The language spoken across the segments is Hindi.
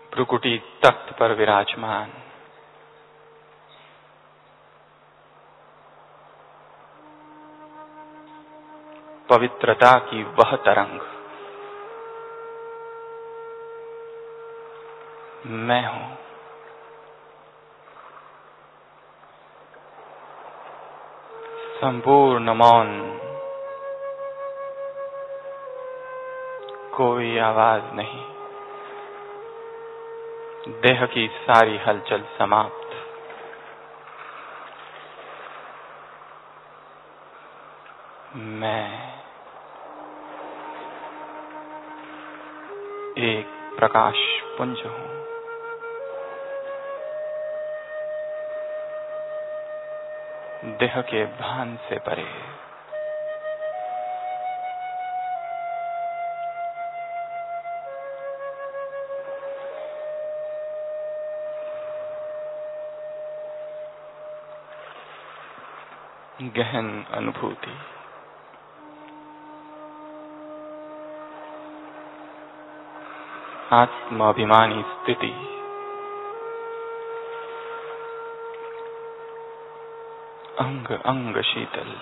भ्रुकुटी तख्त पर विराजमान, पवित्रता की वह तरंग मैं हूं। संपूर्ण मौन, कोई आवाज नहीं, देह की सारी हलचल समाप्त। मैं एक प्रकाश पुंज हूं। देह के भान से परे, गहन अनुभूति, आत्माभिमानी स्थिति, अंग अंग शीतल,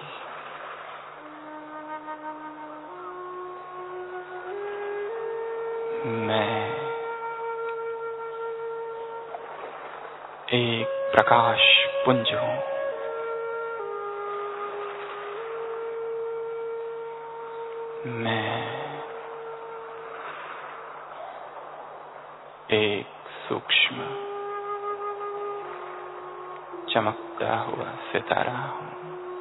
मैं एक प्रकाश पुंज हूं। मैं एक सूक्ष्म चमकता हुआ सितारा हूं।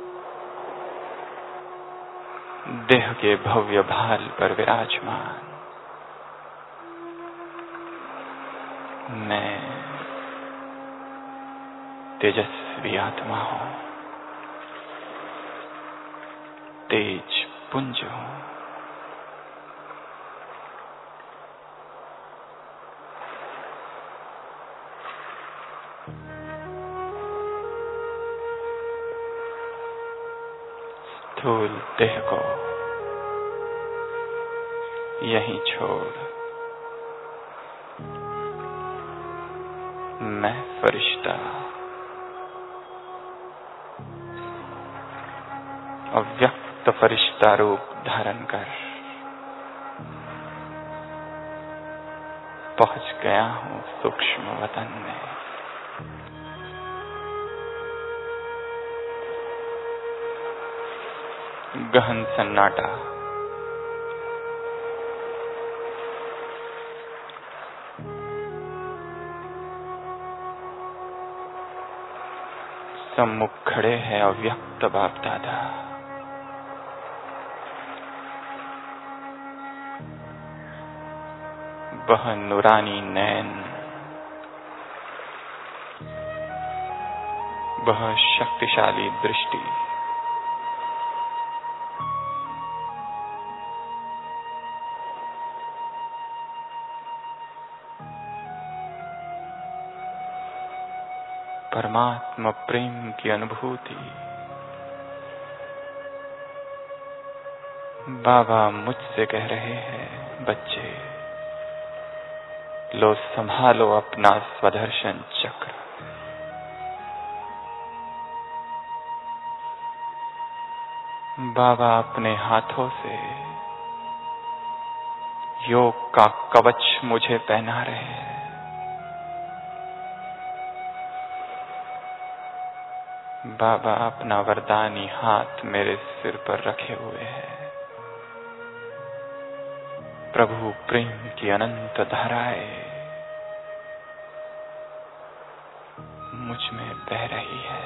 देह के भव्य भाल पर विराजमान, मैं तेजस्वी आत्मा हूं, तेज पुंज हूं। स्थूल देह को यहीं छोड़ मैं फरिश्ता, अव्यक्त फरिश्ता रूप धारण कर पहुंच गया हूं सूक्ष्म वतन में। गहन सन्नाटा, सम्मुख खड़े हैं अव्यक्त बाप दादा। वह नूरानी नैन, वह शक्तिशाली दृष्टि, परमात्मा प्रेम की अनुभूति। बाबा मुझसे कह रहे हैं, बच्चे लो संभालो अपना स्वदर्शन चक्र। बाबा अपने हाथों से योग का कवच मुझे पहना रहे हैं। बाबा अपना वरदानी हाथ मेरे सिर पर रखे हुए हैं। प्रभु प्रेम की अनंत धाराएं मुझ में बह रही है।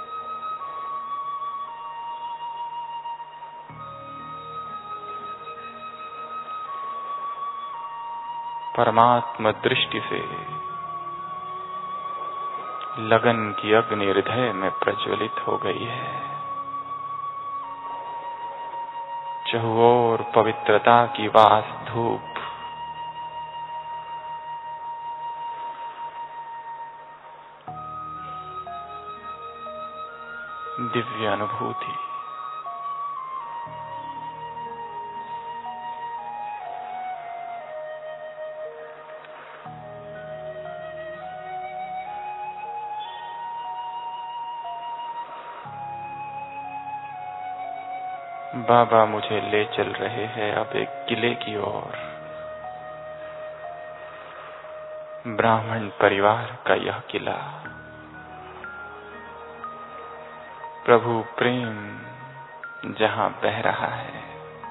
परमात्मा दृष्टि से लगन की अग्नि हृदय में प्रज्वलित हो गई है। चहुओर पवित्रता की वास धूप दिव्य अनुभूति, बाबा मुझे ले चल रहे हैं अब एक किले की ओर। ब्राह्मण परिवार का यह किला। प्रभु प्रेम जहां बह रहा है,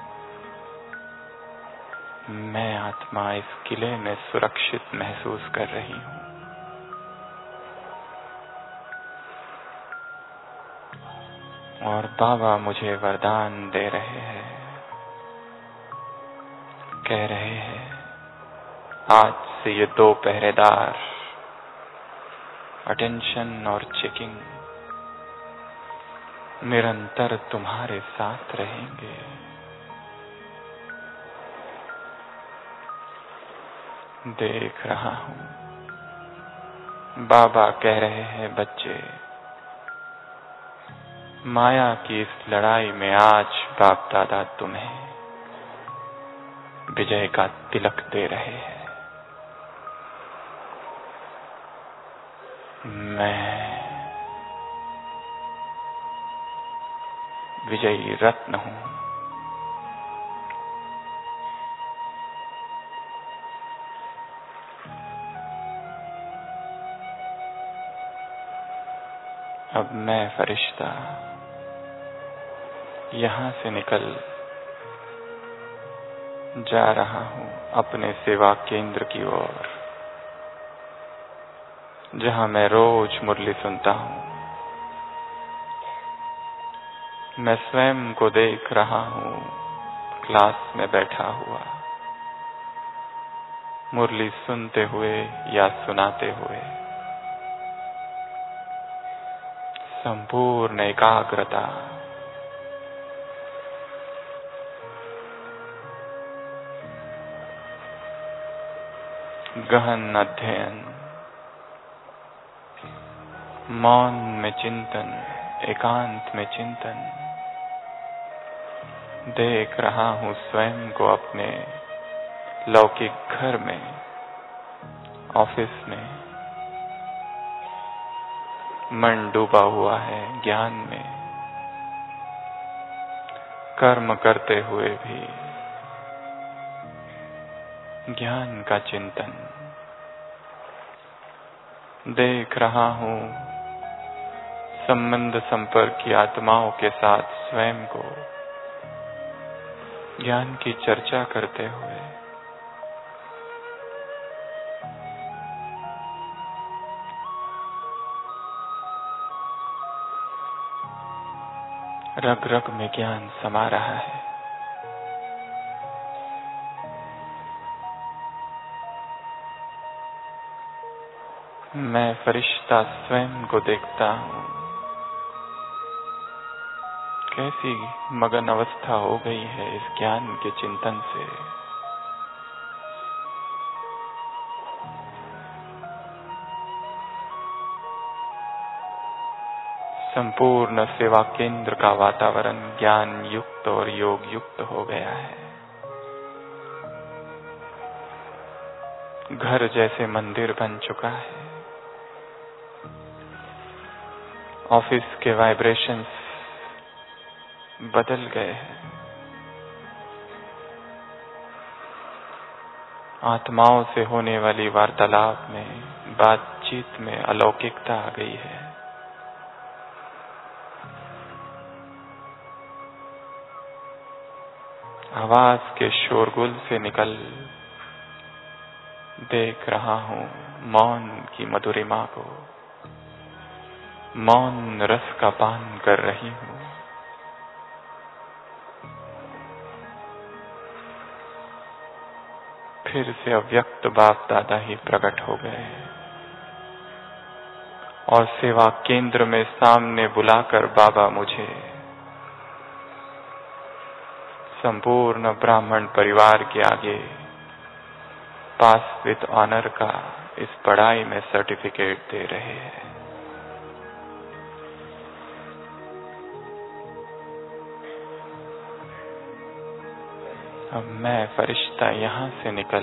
मैं आत्मा इस किले में सुरक्षित महसूस कर रही हूं। और बाबा मुझे वरदान दे रहे हैं, कह रहे हैं आज से ये 2 पहरेदार अटेंशन और चेकिंग निरंतर तुम्हारे साथ रहेंगे। देख रहा हूं, बाबा कह रहे हैं बच्चे, माया की इस लड़ाई में आज बाप दादा तुम्हें विजय का तिलक दे रहे हैं। मैं विजयी रत्न हूं। अब मैं फरिश्ता यहां से निकल जा रहा हूं अपने सेवा केंद्र की ओर, जहां मैं रोज मुरली सुनता हूं। मैं स्वयं को देख रहा हूं क्लास में बैठा हुआ, मुरली सुनते हुए या सुनाते हुए, संपूर्ण एकाग्रता, गहन अध्ययन, मौन में चिंतन, एकांत में चिंतन। देख रहा हूं स्वयं को अपने लौकिक घर में, ऑफिस में। मन डूबा हुआ है ज्ञान में, कर्म करते हुए भी ज्ञान का चिंतन। देख रहा हूं संबंध संपर्क की आत्माओं के साथ स्वयं को ज्ञान की चर्चा करते हुए। रग रग में ज्ञान समा रहा है। मैं फरिश्ता स्वयं को देखता हूं, कैसी मगन अवस्था हो गई है इस ज्ञान के चिंतन से। संपूर्ण सेवा केंद्र का वातावरण ज्ञान युक्त और योग युक्त हो गया है। घर जैसे मंदिर बन चुका है। ऑफिस के वाइब्रेशंस बदल गए हैं। आत्माओं से होने वाली वार्तालाप में, बातचीत में अलौकिकता आ गई है। आवाज के शोरगुल से निकल देख रहा हूं मौन की मधुरिमा को। मौन रस का पान कर रही हूं। फिर से अव्यक्त बाप दादा ही प्रकट हो गए और सेवा केंद्र में सामने बुलाकर बाबा मुझे संपूर्ण ब्राह्मण परिवार के आगे पास विद ऑनर का इस पढ़ाई में सर्टिफिकेट दे रहे हैं। अब मैं फरिश्ता यहां से निकल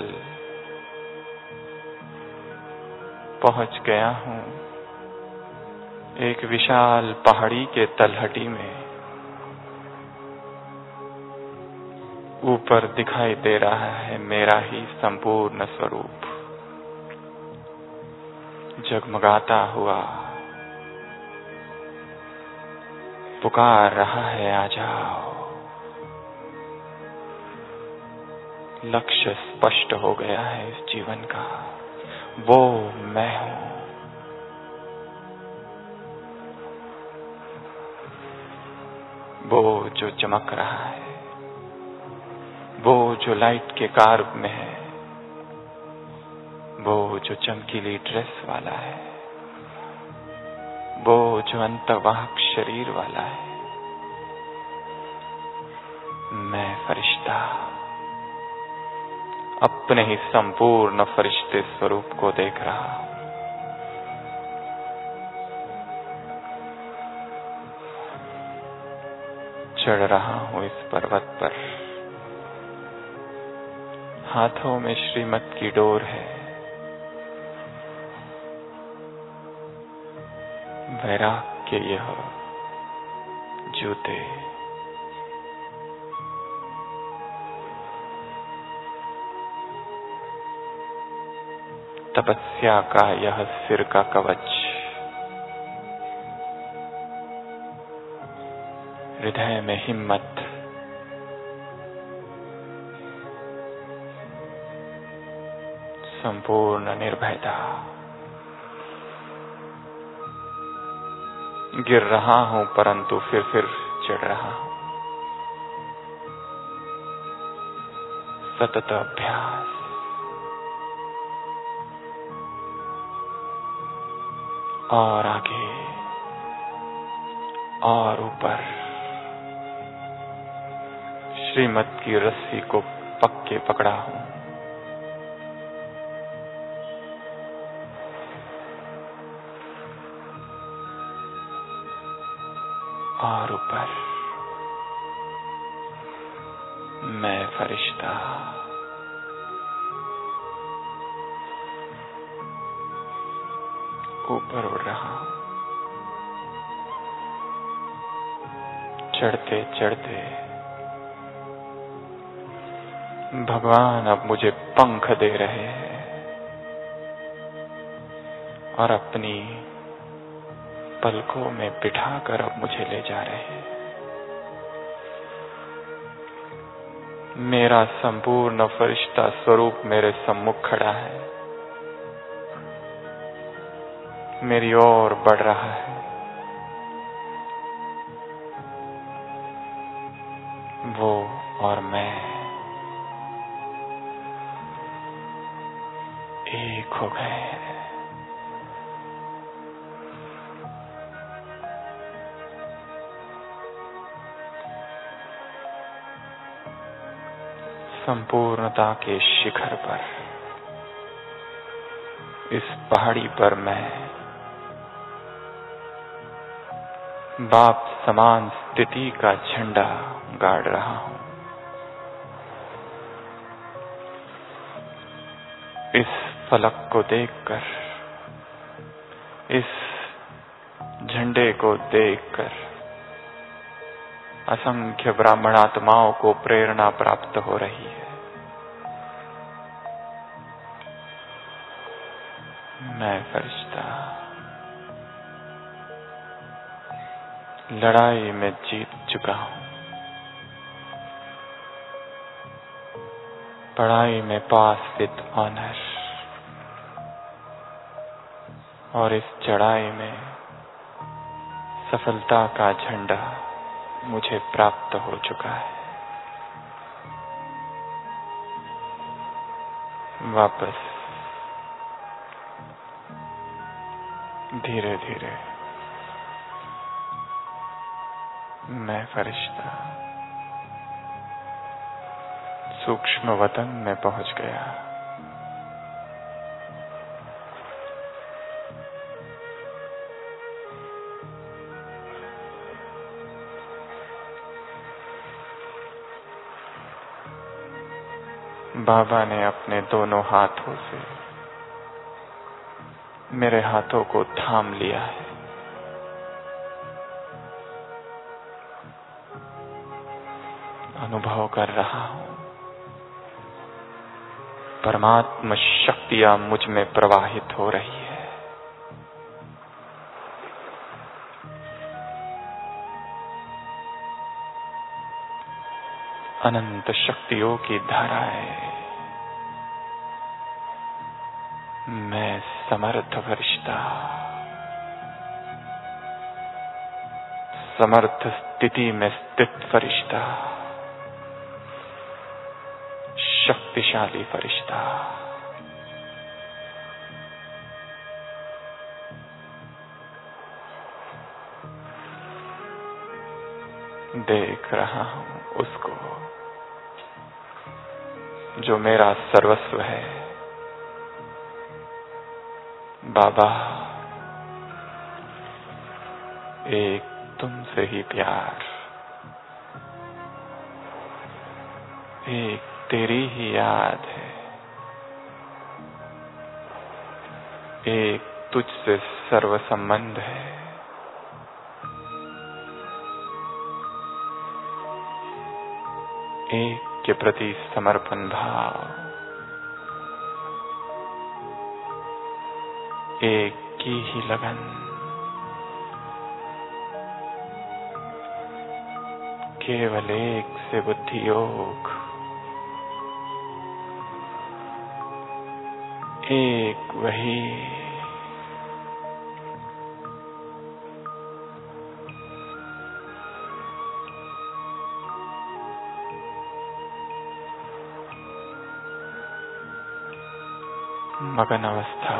पहुंच गया हूं एक विशाल पहाड़ी के तलहटी में। ऊपर दिखाई दे रहा है मेरा ही संपूर्ण स्वरूप, जगमगाता हुआ पुकार रहा है, आ जाओ। लक्ष्य स्पष्ट हो गया है इस जीवन का, वो मैं हूं। वो जो चमक रहा है, वो जो लाइट के कार्ब में है, वो जो चमकीली ड्रेस वाला है, वो जो अंतर्वाहक शरीर वाला है, मैं फरिश्ता अपने ही संपूर्ण फरिश्ते स्वरूप को देख रहा हूं। चढ़ रहा हूं इस पर्वत पर, हाथों में श्रीमत की डोर है, वैराग के यह जूते, तपस्या का यह सिर का कवच, हृदय में हिम्मत, संपूर्ण निर्भयता। गिर रहा हूं परंतु फिर चढ़ रहा हूं। सतत अभ्यास, और आगे और ऊपर, श्रीमत की रस्सी को पक्के पकड़ा हूं। और ऊपर मैं फरिश्ता, ऊपर उड़ रहा हूं। चढ़ते चढ़ते भगवान अब मुझे पंख दे रहे हैं और अपनी पलकों में बिठाकर अब मुझे ले जा रहे हैं। मेरा संपूर्ण फरिश्ता स्वरूप मेरे सम्मुख खड़ा है, मेरी ओर बढ़ रहा है। वो और मैं एक हो गए। संपूर्णता के शिखर पर, इस पहाड़ी पर मैं बाप समान स्थिति का झंडा गाड़ रहा हूं। इस फलक को देखकर, इस झंडे को देखकर असंख्य ब्राह्मण आत्माओं को प्रेरणा प्राप्त हो रही है। मैं फरिश्ता लड़ाई में जीत चुका हूं, पढ़ाई में पास विद ऑनर, और इस चढ़ाई में सफलता का झंडा मुझे प्राप्त हो चुका है। वापस धीरे धीरे मैं फरिश्ता सूक्ष्म वतन में पहुंच गया। बाबा ने अपने दोनों हाथों से मेरे हाथों को थाम लिया है। अनुभव कर रहा हूं परमात्मा शक्तियां मुझ में प्रवाहित हो रही है। अनंत शक्तियों की धाराएं। मैं समर्थ फरिश्ता, समर्थ स्थिति में स्थित फरिश्ता, शक्तिशाली फरिश्ता। देख रहा हूं उसको जो मेरा सर्वस्व है। बाबा, एक तुमसे ही प्यार, एक तेरी ही याद है, एक तुझसे सर्व संबंध है। एक के प्रति समर्पण भाव, एक की ही लगन। केवल एक से बुद्धि योग, एक वही। मगन अवस्था।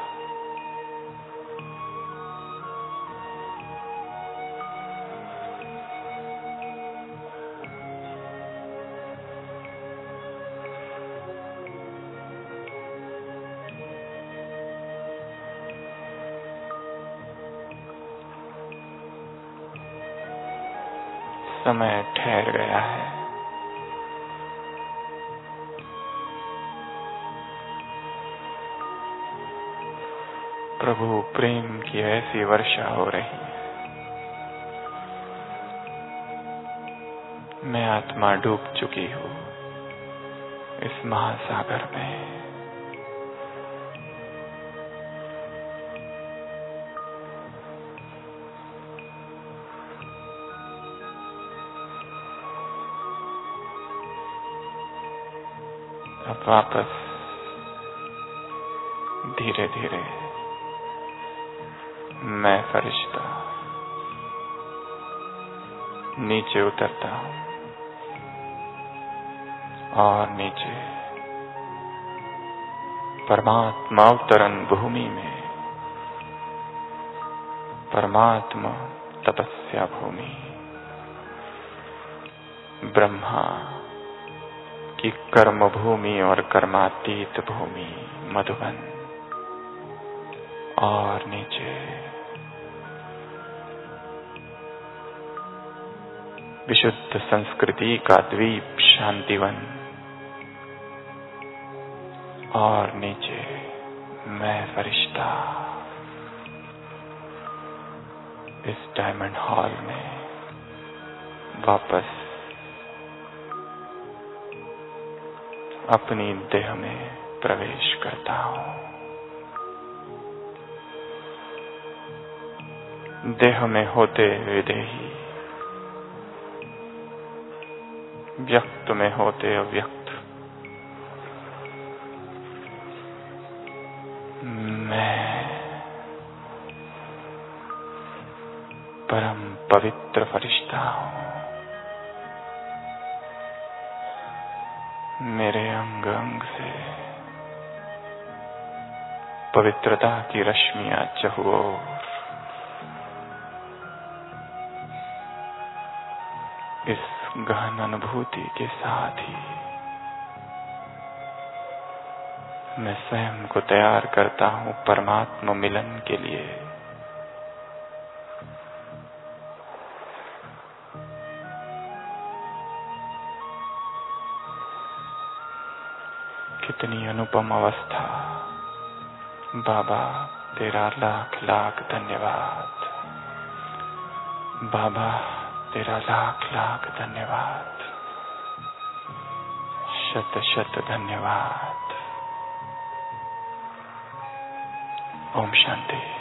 समय ठहर गया है। प्रभु प्रेम की ऐसी वर्षा हो रही है। मैं आत्मा डूब चुकी हूँ इस महासागर में। अब वापस धीरे धीरे मैं फरिश्ता नीचे उतरता हूं और नीचे परमात्मा अवतरण भूमि में, परमात्मा तपस्या भूमि, ब्रह्मा की कर्म भूमि और कर्मातीत भूमि मधुबन, और नीचे विशुद्ध संस्कृति का द्वीप शांतिवन, और नीचे मैं फरिश्ता इस डायमंड हॉल में वापस अपनी देह में प्रवेश करता हूं। देह में होते विदेही, व्यक्त में होते अव्यक्त, मैं परम पवित्र फरिश्ता हूं। मेरे अंग अंग से पवित्रता की रश्मियां चहुओर इस गहन अनुभूति के साथ ही मैं स्वयं को तैयार करता हूं परमात्मा मिलन के लिए। कितनी अनुपम अवस्था। बाबा तेरा लाख लाख धन्यवाद। बाबा तेरा लाख लाख धन्यवाद। शत शत धन्यवाद। ओम शांति।